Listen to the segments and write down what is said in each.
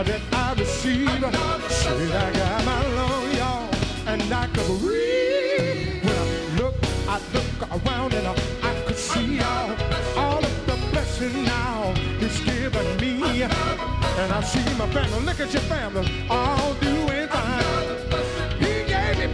that I receive. Said I got my love, y'all, and I could breathe. When I look around and I could see all of the blessing now He's given me. And I see my family, look at your family, all doing fine. He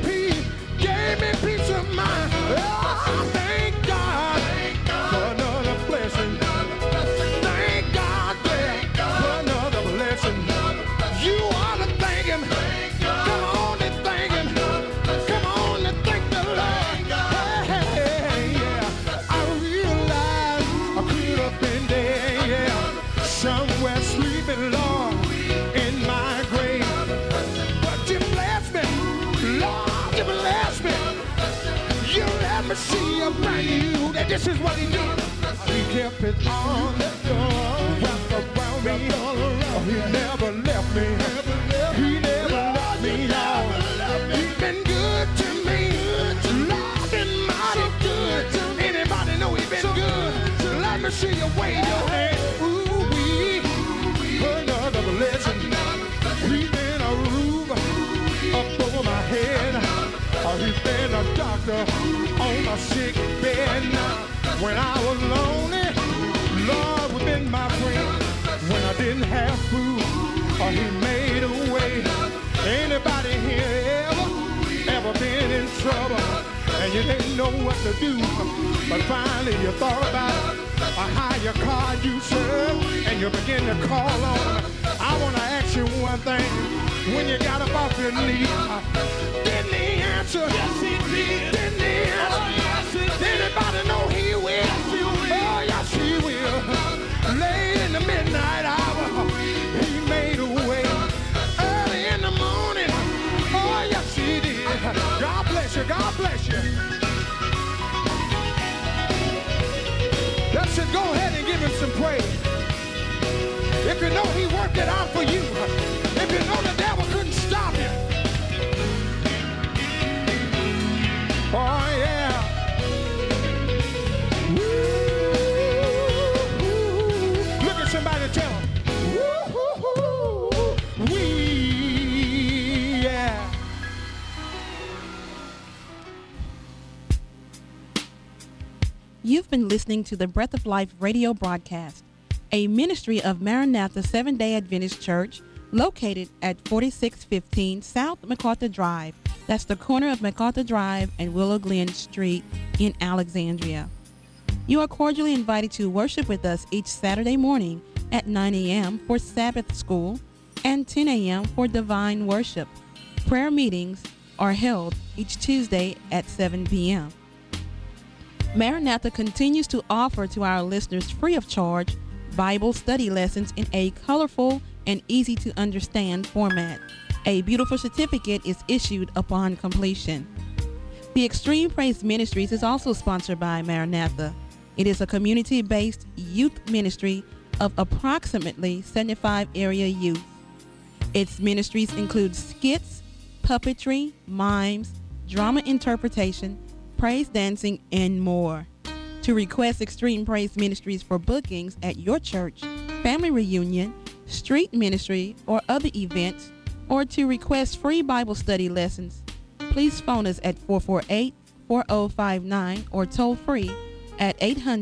gave me peace of mind. Oh, thank God for another blessing. Thank God, yeah, for another blessing. You ought to thank Him. Come on and thank Him. Come on and thank the Lord. Hey, yeah. I realized I could have been there, yeah, somewhere sleeping, Lord, in my grave. But You blessed me, Lord, You blessed me. You let me see a brand new day. This is what He did. He kept His arms wrapped around me. Oh, He never left me. He never left me, y'all. He's been good to me. Lord, been mighty good. Anybody know He's been good? Let me see you wave your hand. Ooh-wee, another blessing. He's been a roof up over my head. He's been a doctor on my sick bed. When I was lonely, Lord was been my friend. When I didn't have food, He made a way. Anybody here ever been in trouble and you didn't know what to do, but finally you thought about a higher car you serve and you begin to call on Him? I want to ask you one thing. When you got up off your knees, didn't He answer? Yes, He did. Didn't He answer? Oh, yes, He did. Anybody know He will? Yes, He will. Oh, yes, He will. Late in the midnight hour, He made a way. Early in the morning, oh, yes, He did. God bless you. God bless you. That's it. Go ahead and give Him some praise. If you know He worked it out for you, if you know the devil couldn't stop you. Oh, yeah. Woo, look at somebody and tell them. Yeah. You've been listening to the Breath of Life radio broadcast, a ministry of Maranatha Seventh-day Adventist Church located at 4615 South MacArthur Drive. That's the corner of MacArthur Drive and Willow Glen Street in Alexandria. You are cordially invited to worship with us each Saturday morning at 9 a.m. for Sabbath school and 10 a.m. for divine worship. Prayer meetings are held each Tuesday at 7 p.m. Maranatha continues to offer to our listeners free of charge Bible study lessons in a colorful and easy to understand format. A beautiful certificate is issued upon completion. The Extreme Praise Ministries is also sponsored by Maranatha. It is a community-based youth ministry of approximately 75 area youth. Its ministries include skits, puppetry, mimes, drama interpretation, praise dancing, and more. To request Extreme Praise Ministries for bookings at your church, family reunion, street ministry, or other events, or to request free Bible study lessons, please phone us at 448-4059 or toll free at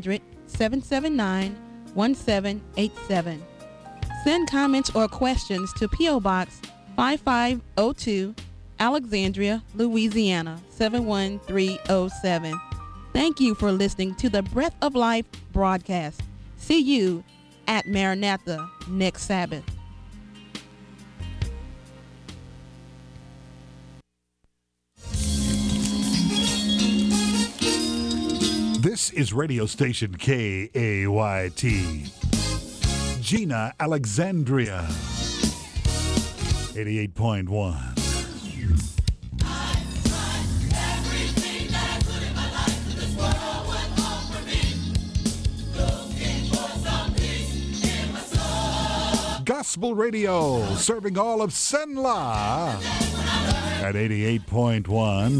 800-779-1787. Send comments or questions to P.O. Box 5502, Alexandria, Louisiana 71307. Thank you for listening to the Breath of Life broadcast. See you at Maranatha next Sabbath. This is radio station KAYT. Gina, Alexandria. 88.1. Gospel Radio, serving all of Senla at 88.1.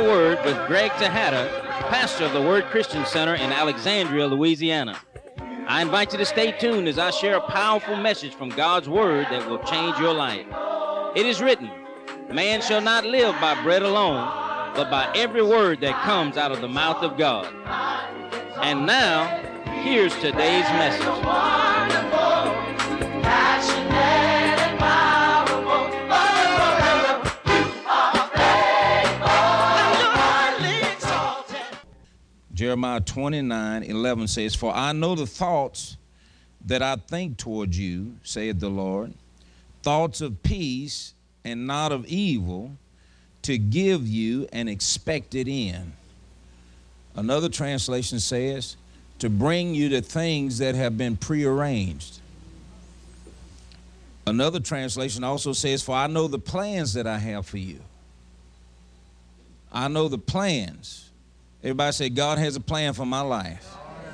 Word with Greg Tejada, pastor of the Word Christian Center in Alexandria, Louisiana. I invite you to stay tuned as I share a powerful message from God's Word that will change your life. It is written, man shall not live by bread alone, but by every word that comes out of the mouth of God. And now, here's today's message. Jeremiah 29:11 says, for I know the thoughts that I think toward you, saith the Lord, thoughts of peace and not of evil, to give you an expected end. Another translation says, to bring you to things that have been prearranged. Another translation also says, for I know the plans that I have for you. I know the plans. Everybody say, God has a plan for my life.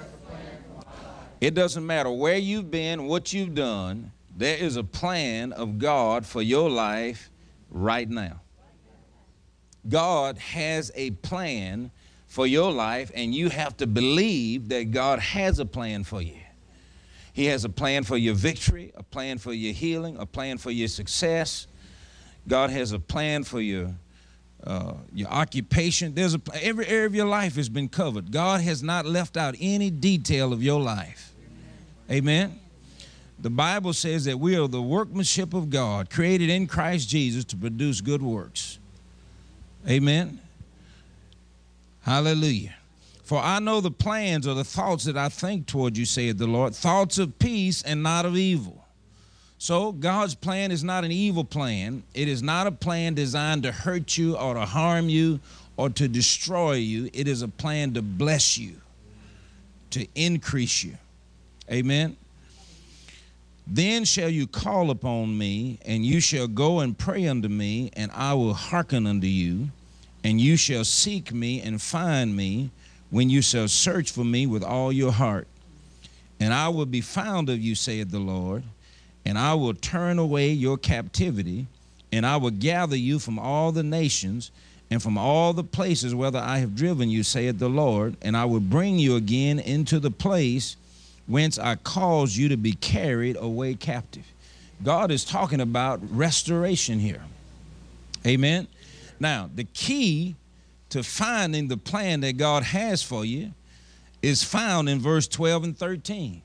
It doesn't matter where you've been, what you've done, there is a plan of God for your life right now. God has a plan for your life, and you have to believe that God has a plan for you. He has a plan for your victory, a plan for your healing, a plan for your success. God has a plan for your occupation. Every area of your life has been covered. God has not left out any detail of your life. Amen. The Bible says that we are the workmanship of God, created in Christ Jesus to produce good works. Amen. Hallelujah. For I know the plans or the thoughts that I think toward you, saith the Lord, thoughts of peace and not of evil. So God's plan is not an evil plan. It is not a plan designed to hurt you or to harm you or to destroy you. It is a plan to bless you, to increase you. Amen. Then shall you call upon me, and you shall go and pray unto me, and I will hearken unto you, and you shall seek me and find me when you shall search for me with all your heart. And I will be found of you, saith the Lord, and I will turn away your captivity, and I will gather you from all the nations and from all the places whither I have driven you, saith the Lord, and I will bring you again into the place whence I caused you to be carried away captive. God is talking about restoration here. Amen. Now, the key to finding the plan that God has for you is found in verse 12 and 13.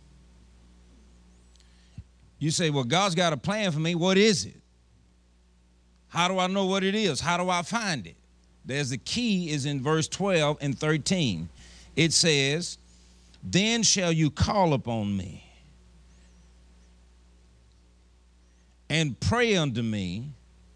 You say, well, God's got a plan for me. What is it? How do I know what it is? How do I find it? There's the key is in verse 12 and 13. It says, then shall you call upon me and pray unto me,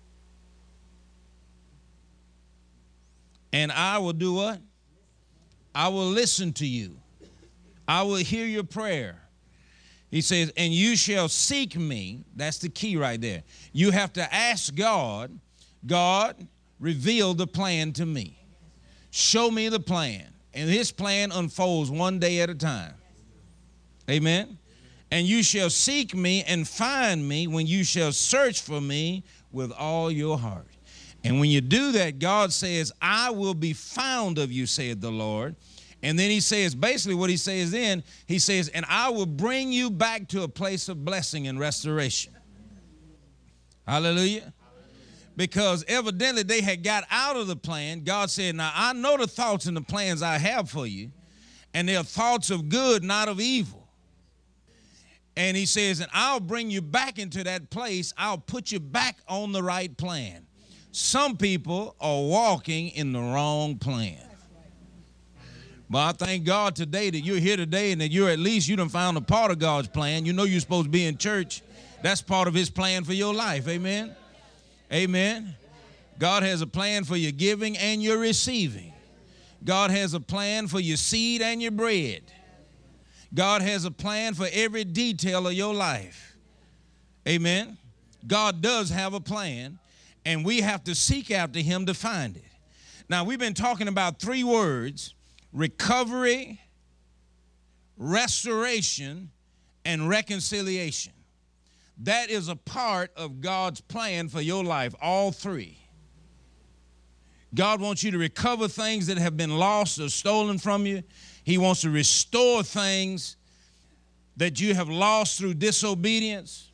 and I will do what? I will listen to you. I will hear your prayer. He says, and you shall seek me. That's the key right there. You have to ask God, God, reveal the plan to me. Show me the plan. And his plan unfolds one day at a time. Amen. And you shall seek me and find me when you shall search for me with all your heart. And when you do that, God says, I will be found of you, saith the Lord. And then he says, basically what he says then, he says, and I will bring you back to a place of blessing and restoration. Hallelujah. Because evidently they had got out of the plan. God said, now I know the thoughts and the plans I have for you, and they are thoughts of good, not of evil. And he says, and I'll bring you back into that place. I'll put you back on the right plan. Some people are walking in the wrong plan. But I thank God today that you're here today and that you're at least you done found a part of God's plan. You know you're supposed to be in church. That's part of his plan for your life. Amen. Amen. God has a plan for your giving and your receiving. God has a plan for your seed and your bread. God has a plan for every detail of your life. Amen. God does have a plan, and we have to seek after him to find it. Now, we've been talking about three words: recovery, restoration, and reconciliation. That is a part of God's plan for your life, all three. God wants you to recover things that have been lost or stolen from you. He wants to restore things that you have lost through disobedience.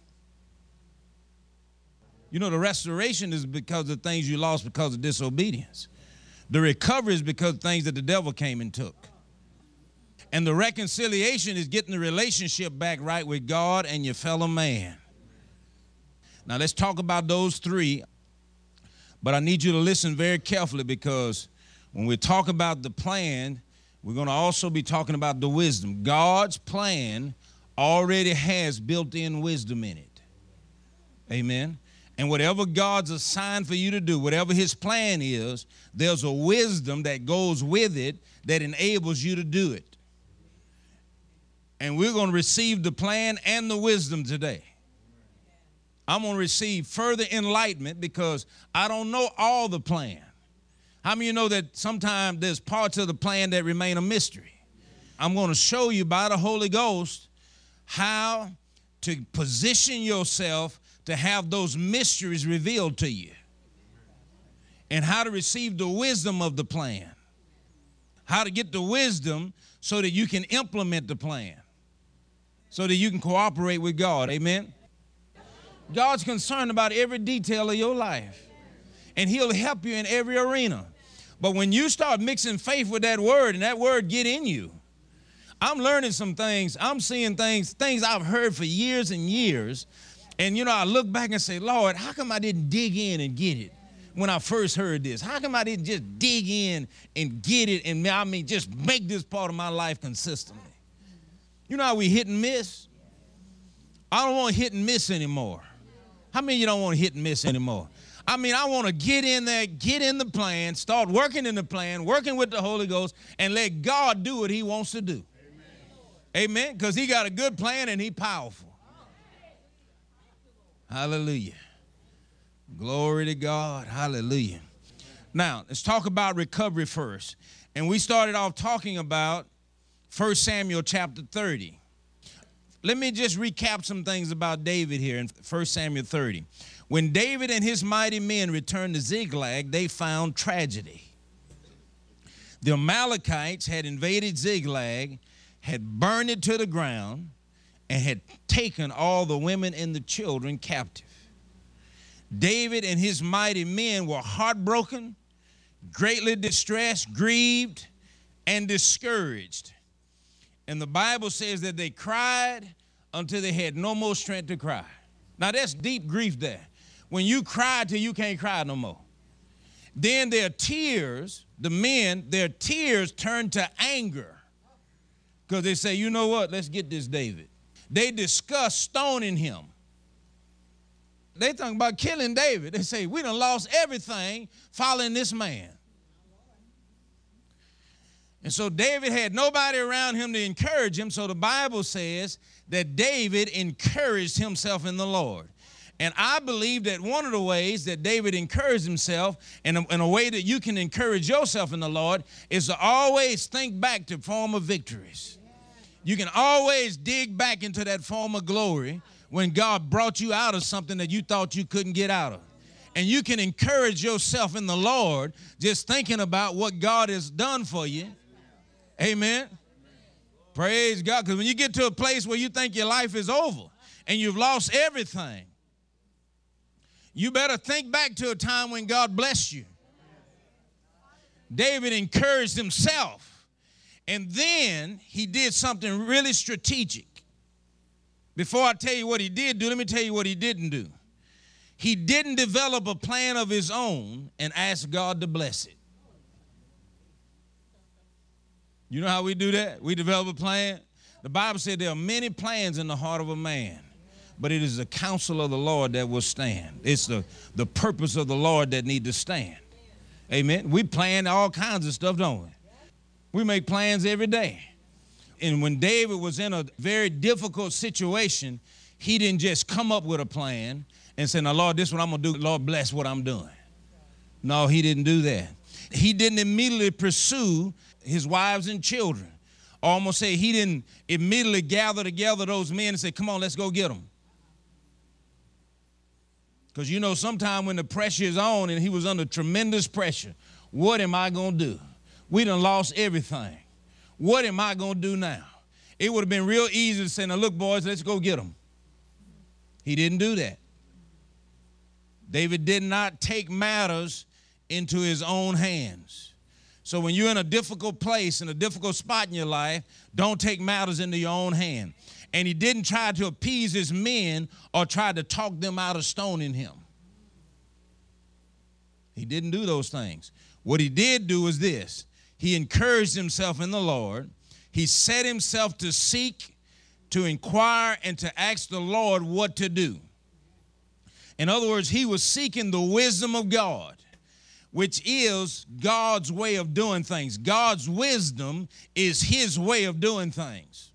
You know, the restoration is because of things you lost because of disobedience. The recovery is because of things that the devil came and took. And the reconciliation is getting the relationship back right with God and your fellow man. Now let's talk about those three. But I need you to listen very carefully, because when we talk about the plan, we're going to also be talking about the wisdom. God's plan already has built-in wisdom in it. Amen. And whatever God's assigned for you to do, whatever his plan is, there's a wisdom that goes with it that enables you to do it. And we're going to receive the plan and the wisdom today. I'm going to receive further enlightenment because I don't know all the plan. How many of you know that sometimes there's parts of the plan that remain a mystery? I'm going to show you by the Holy Ghost how to position yourself to have those mysteries revealed to you, and how to receive the wisdom of the plan, how to get the wisdom so that you can implement the plan, so that you can cooperate with God. Amen. God's concerned about every detail of your life, and he'll help you in every arena. But when you start mixing faith with that word and that word get in you, I'm learning some things. I'm seeing things I've heard for years and years. And, you know, I look back and say, Lord, how come I didn't dig in and get it when I first heard this? How come I didn't just dig in and get it and, just make this part of my life consistently? You know how we hit and miss? I don't want to hit and miss anymore. How many of you don't want to hit and miss anymore? I want to get in there, get in the plan, start working in the plan, working with the Holy Ghost, and let God do what he wants to do. Amen? Because he got a good plan and he's powerful. Hallelujah. Glory to God. Hallelujah. Now, let's talk about recovery first. And we started off talking about 1 Samuel chapter 30. Let me just recap some things about David here in 1 Samuel 30. When David and his mighty men returned to Ziklag, they found tragedy. The Amalekites had invaded Ziklag, had burned it to the ground, and had taken all the women and the children captive. David and his mighty men were heartbroken, greatly distressed, grieved, and discouraged. And the Bible says that they cried until they had no more strength to cry. Now that's deep grief there. When you cry till you can't cry no more. Then their tears, the men, their tears turned to anger. Because they say, you know what, let's get this David. They discuss stoning him. They talking about killing David. They say, we done lost everything following this man. And so David had nobody around him to encourage him. So the Bible says that David encouraged himself in the Lord. And I believe that one of the ways that David encouraged himself, and in a way that you can encourage yourself in the Lord, is to always think back to former victories. You can always dig back into that former glory when God brought you out of something that you thought you couldn't get out of. And you can encourage yourself in the Lord just thinking about what God has done for you. Amen. Praise God. Because when you get to a place where you think your life is over and you've lost everything, you better think back to a time when God blessed you. David encouraged himself. And then he did something really strategic. Before I tell you what he did do, let me tell you what he didn't do. He didn't develop a plan of his own and ask God to bless it. You know how we do that? We develop a plan. The Bible said there are many plans in the heart of a man, but it is the counsel of the Lord that will stand. It's the purpose of the Lord that need to stand. Amen. We plan all kinds of stuff, don't we? We make plans every day. And when David was in a very difficult situation, he didn't just come up with a plan and say, now, Lord, this is what I'm going to do. Lord, bless what I'm doing. No, he didn't do that. He didn't immediately pursue his wives and children. Or I'm going to say he didn't immediately gather together those men and say, come on, let's go get them. Because you know, sometime when the pressure is on, and he was under tremendous pressure, What am I going to do? We done lost everything. What am I going to do now? It would have been real easy to say, now look, boys, let's go get them. He didn't do that. David did not take matters into his own hands. So when you're in a difficult place, in a difficult spot in your life, don't take matters into your own hand. And he didn't try to appease his men or try to talk them out of stoning him. He didn't do those things. What he did do is this. He encouraged himself in the Lord. He set himself to seek, to inquire, and to ask the Lord what to do. In other words, he was seeking the wisdom of God, which is God's way of doing things. God's wisdom is his way of doing things.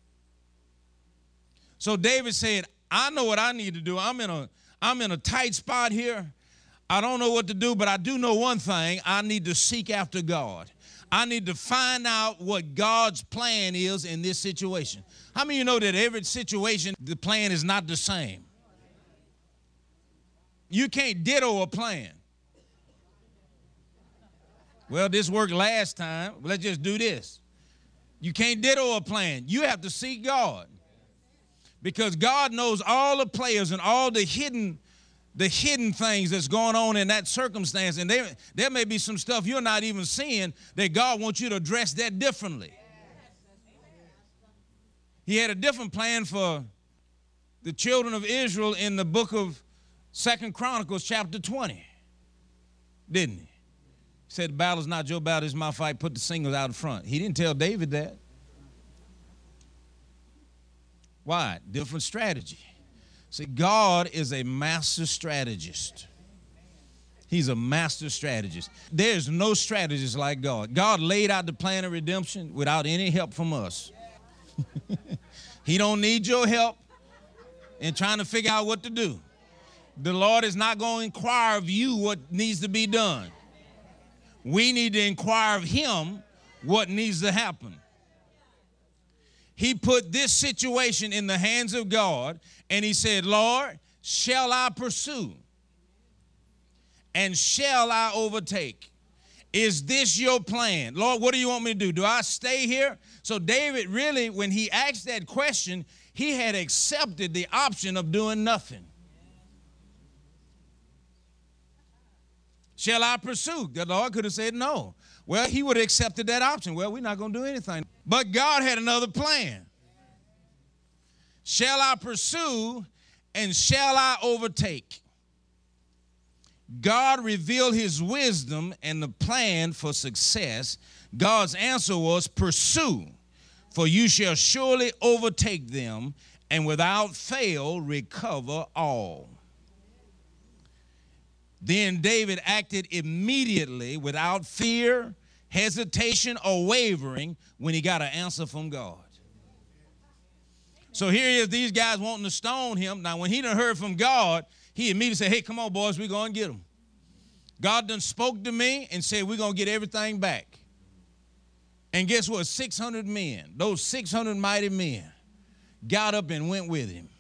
So David said, I know what I need to do. I'm in a tight spot here. I don't know what to do, but I do know one thing. I need to seek after God. I need to find out what God's plan is in this situation. How many of you know that every situation, the plan is not the same? You can't ditto a plan. Well, this worked last time. Let's just do this. You can't ditto a plan. You have to seek God. Because God knows all the players and all the hidden things that's going on in that circumstance. And there may be some stuff you're not even seeing that God wants you to address that differently. He had a different plan for the children of Israel in the book of 2 Chronicles chapter 20, didn't he? He said, the battle's not your battle, it's my fight. Put the singles out in front. He didn't tell David that. Why? Different strategy. See, God is a master strategist. He's a master strategist. There's no strategist like God. God laid out the plan of redemption without any help from us. He don't need your help in trying to figure out what to do. The Lord is not going to inquire of you what needs to be done. We need to inquire of him what needs to happen. He put this situation in the hands of God, and he said, Lord, shall I pursue? And shall I overtake? Is this your plan? Lord, what do you want me to do? Do I stay here? So David really, when he asked that question, he had accepted the option of doing nothing. Shall I pursue? The Lord could have said no. Well, he would have accepted that option. Well, we're not going to do anything. But God had another plan. Shall I pursue and shall I overtake? God revealed his wisdom and the plan for success. God's answer was pursue, for you shall surely overtake them and without fail recover all. Then David acted immediately without fear, hesitation, or wavering when he got an answer from God. So here he is, these guys wanting to stone him. Now, when he done heard from God, he immediately said, hey, come on, boys, we're going to get them. God done spoke to me and said, we're going to get everything back. And guess what? 600 men, those 600 mighty men, got up and went with him.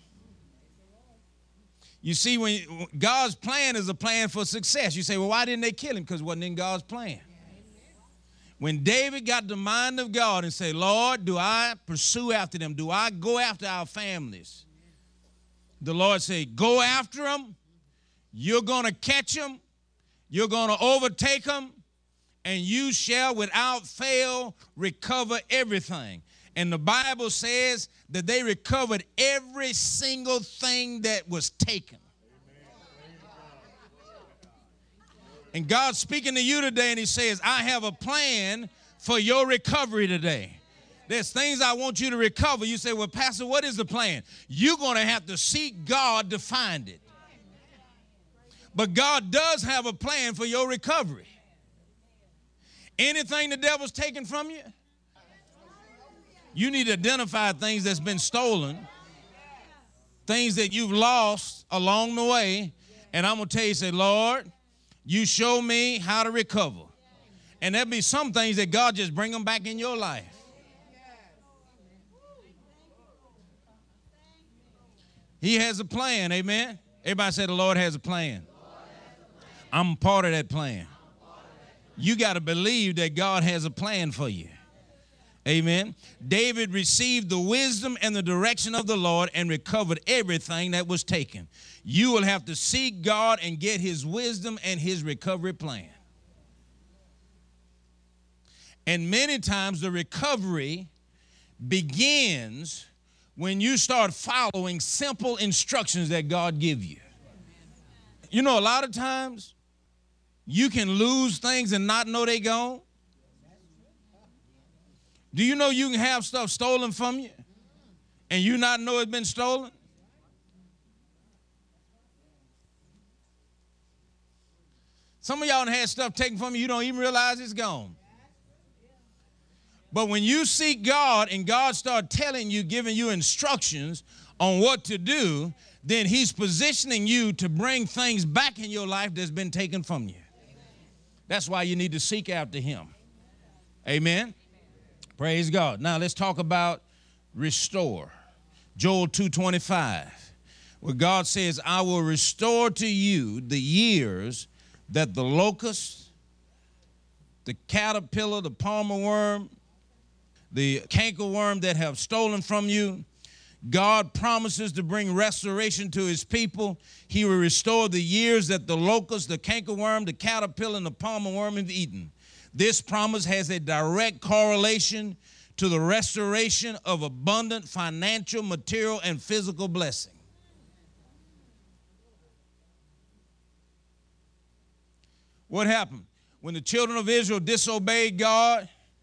You see, when God's plan is a plan for success. You say, well, why didn't they kill him? Because it wasn't in God's plan. When David got the mind of God and said, Lord, do I pursue after them? Do I go after our families? The Lord said, go after them. You're going to catch them. You're going to overtake them. And you shall without fail recover everything. And the Bible says that they recovered every single thing that was taken. And God's speaking to you today, and he says, I have a plan for your recovery today. There's things I want you to recover. You say, well, Pastor, what is the plan? You're going to have to seek God to find it. But God does have a plan for your recovery. Anything the devil's taken from you, you need to identify things that's been stolen, things that you've lost along the way. And I'm going to tell you, say, Lord, you show me how to recover. And there'll be some things that God just bring them back in your life. He has a plan, amen? Everybody say the Lord has a plan. I'm part of that plan. You got to believe that God has a plan for you. Amen. David received the wisdom and the direction of the Lord and recovered everything that was taken. You will have to seek God and get his wisdom and his recovery plan. And many times the recovery begins when you start following simple instructions that God gives you. You know, a lot of times you can lose things and not know they're gone. Do you know you can have stuff stolen from you and you not know it's been stolen? Some of y'all done had stuff taken from you, you don't even realize it's gone. But when you seek God and God start telling you, giving you instructions on what to do, then he's positioning you to bring things back in your life that's been taken from you. That's why you need to seek after him. Amen. Praise God. Now let's talk about restore. Joel 2:25, where God says, I will restore to you the years that the locust, the caterpillar, the palmer worm, the cankerworm that have stolen from you. God promises to bring restoration to his people. He will restore the years that the locust, the cankerworm, the caterpillar, and the palmer worm have eaten. This promise has a direct correlation to the restoration of abundant financial, material, and physical blessing. What happened? When the children of Israel disobeyed God,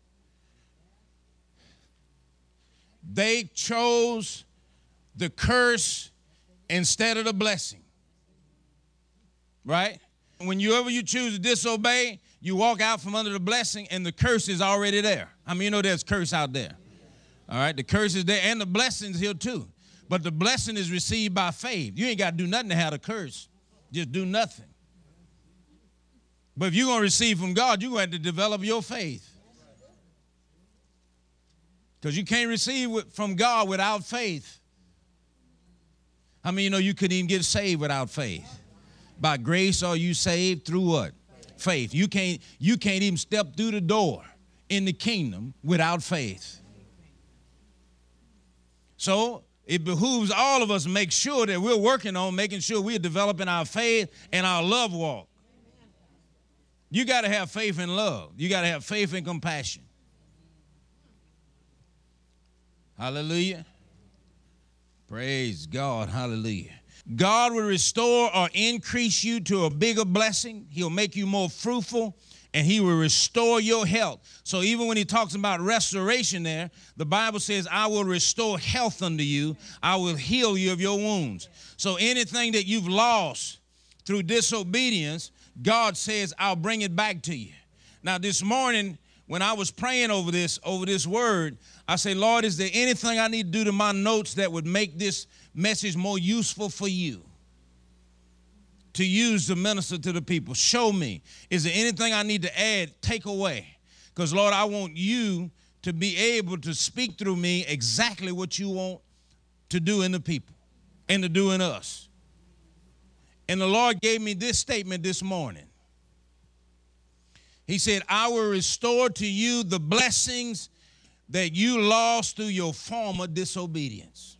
they chose the curse instead of the blessing. Right? Whenever you choose to disobey, you walk out from under the blessing and the curse is already there. I mean, you know there's curse out there. All right? The curse is there and the blessing's here too. But the blessing is received by faith. You ain't got to do nothing to have the curse. Just do nothing. But if you're going to receive from God, you're going to have to develop your faith. Because you can't receive from God without faith. I mean, you know, you couldn't even get saved without faith. By grace are you saved through what? Faith. You can't even step through the door in the kingdom without faith. So it behooves all of us to make sure that we're working on making sure we're developing our faith and our love walk. You got to have faith and love. You got to have faith and compassion. Hallelujah. Praise God. Hallelujah. God will restore or increase you to a bigger blessing. He'll make you more fruitful, and he will restore your health. So even when he talks about restoration there, the Bible says, I will restore health unto you. I will heal you of your wounds. So anything that you've lost through disobedience, God says, I'll bring it back to you. Now this morning, when I was praying over this word, I say, Lord, is there anything I need to do to my notes that would make this message more useful for you to use to minister to the people? Show me. Is there anything I need to add, take away? Because, Lord, I want you to be able to speak through me exactly what you want to do in the people and to do in us. And the Lord gave me this statement this morning. He said, I will restore to you the blessings that you lost through your former disobedience.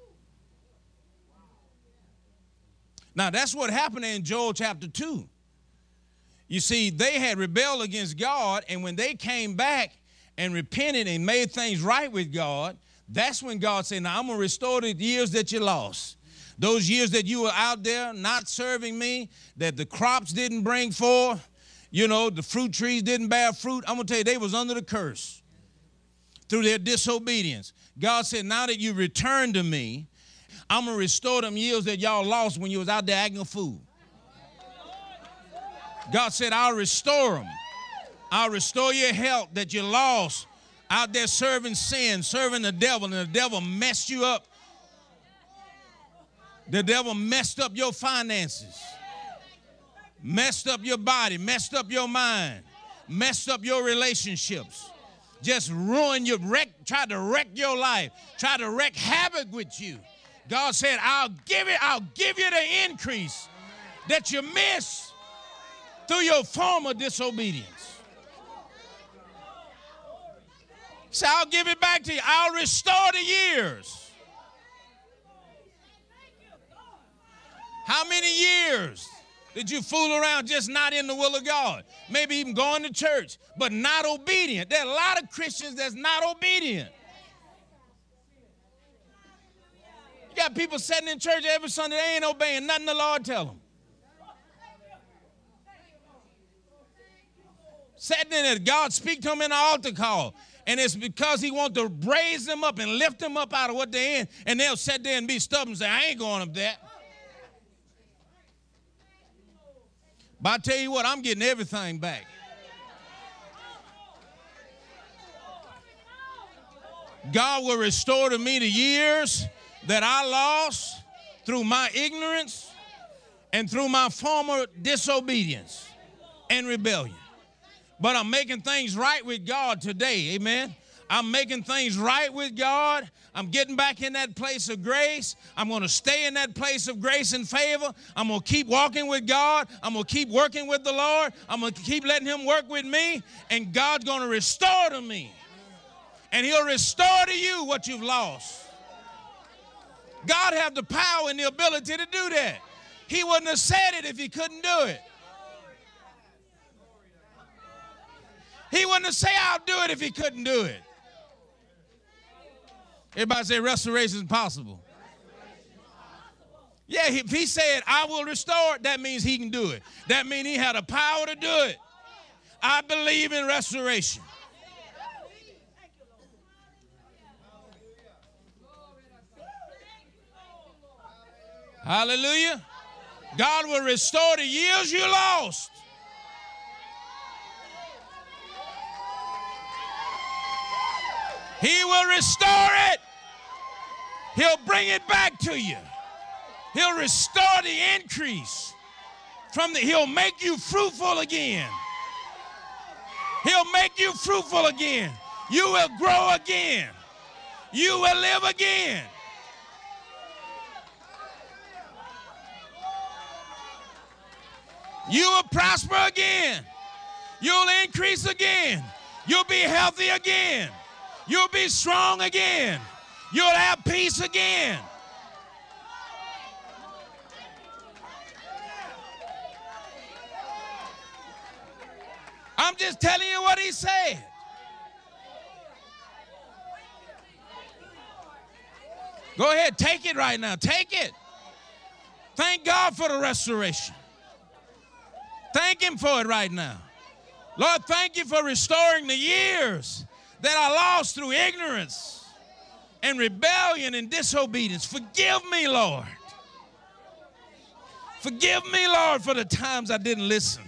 Now, that's what happened in Joel chapter 2. You see, they had rebelled against God, and when they came back and repented and made things right with God, that's when God said, now I'm going to restore the years that you lost. Those years that you were out there not serving me, that the crops didn't bring forth, you know, the fruit trees didn't bear fruit. I'm going to tell you, they was under the curse through their disobedience. God said, now that you returned to me, I'm going to restore them years that y'all lost when you was out there acting a fool. God said, I'll restore them. I'll restore your health that you lost out there serving sin, serving the devil, and the devil messed you up. The devil messed up your finances, messed up your body, messed up your mind, messed up your relationships, just ruined your tried to wreck your life, tried to wreak havoc with you. God said, I'll give you the increase that you missed through your former disobedience. Say, I'll give it back to you. I'll restore the years. How many years did you fool around just not in the will of God? Maybe even going to church, but not obedient. There are a lot of Christians that's not obedient. You got people sitting in church every Sunday, they ain't obeying nothing the Lord tell them. Sitting in it, God speak to them in the altar call. And it's because he wants to raise them up and lift them up out of what they're in. And they'll sit there and be stubborn and say, I ain't going up there. But I tell you what, I'm getting everything back. God will restore to me the years that I lost through my ignorance and through my former disobedience and rebellion. But I'm making things right with God today, amen? I'm making things right with God. I'm getting back in that place of grace. I'm going to stay in that place of grace and favor. I'm going to keep walking with God. I'm going to keep working with the Lord. I'm going to keep letting him work with me, and God's going to restore to me. And he'll restore to you what you've lost. God have the power and the ability to do that. He wouldn't have said it if he couldn't do it. He wouldn't have said, I'll do it if he couldn't do it. Everybody say restoration is possible. Yeah, if he said, I will restore it, that means he can do it. That means he had the power to do it. I believe in restoration. Hallelujah. God will restore the years you lost. He will restore it. He'll bring it back to you. He'll restore the increase. He'll make you fruitful again. He'll make you fruitful again. You will grow again. You will live again. You will prosper again. You'll increase again. You'll be healthy again. You'll be strong again. You'll have peace again. I'm just telling you what he said. Go ahead, take it right now. Take it. Thank God for the restoration. Thank him for it right now. Lord, thank you for restoring the years that I lost through ignorance and rebellion and disobedience. Forgive me, Lord. Forgive me, Lord, for the times I didn't listen.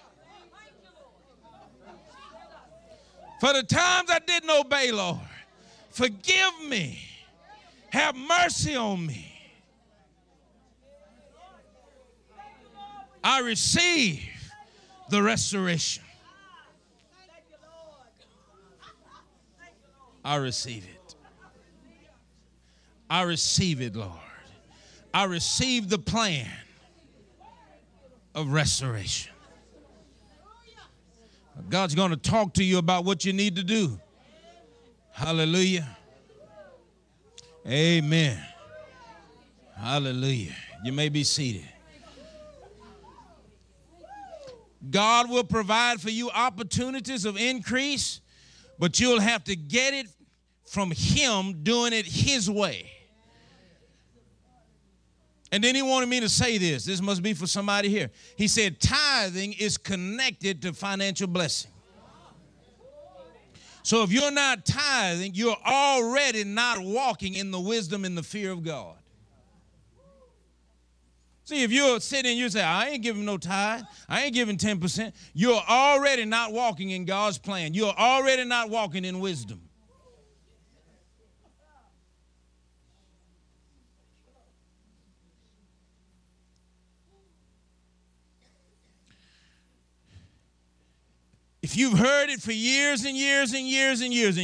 For the times I didn't obey, Lord. Forgive me. Have mercy on me. I receive the restoration. I receive it. I receive it, Lord. I receive the plan of restoration. God's going to talk to you about what you need to do. Hallelujah. Amen. Hallelujah. You may be seated. God will provide for you opportunities of increase, but you'll have to get it from him doing it his way. And then he wanted me to say this. This must be for somebody here. He said tithing is connected to financial blessing. So if you're not tithing, you're already not walking in the wisdom and the fear of God. See, if you're sitting and you say, I ain't giving no tithe, I ain't giving 10%, you're already not walking in God's plan. You're already not walking in wisdom. If you've heard it for years and years and years and years,